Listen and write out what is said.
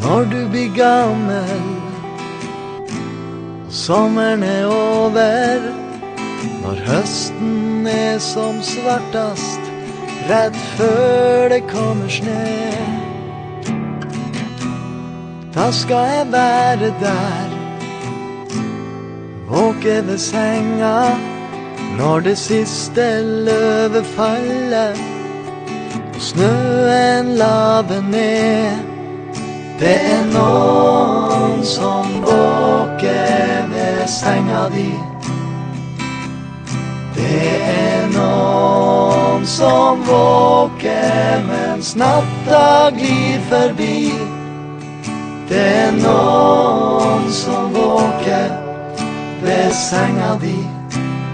Når du blir gammel og sommeren over, når høsten som svartast, redd før det kommer snø, da skal jeg være der, våke ved senga, når det siste løvet faller, og snøen laver ned. Det noen som våker ved senga di. Det noen som våker mens natta glir forbi. Det noen som våker ved senga di.